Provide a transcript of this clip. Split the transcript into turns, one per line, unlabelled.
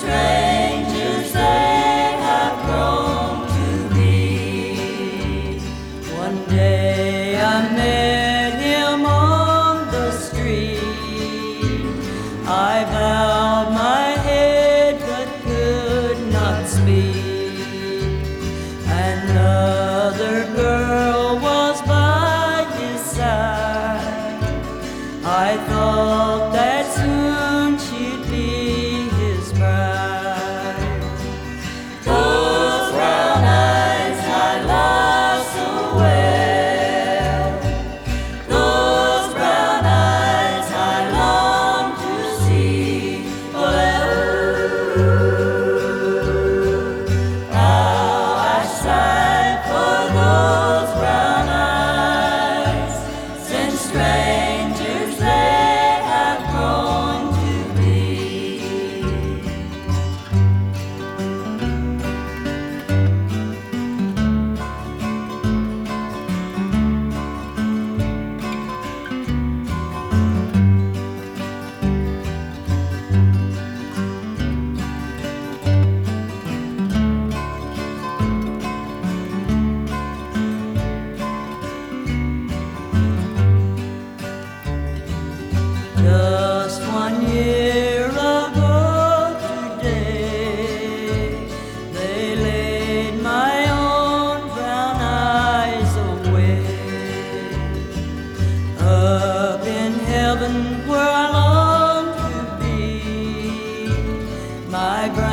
strangers they have grown to be. One day I met him on the street. I bowed my head but could not speak. Another girl was by his side. I thought that soon she'd be his bride. Those brown eyes I love so well. Those brown eyes I long to see. How I sigh for those brown eyes, since strangers they have grown to be. Just 1 year ago today, they laid my own brown eyes away. Up in heaven where I long to be, my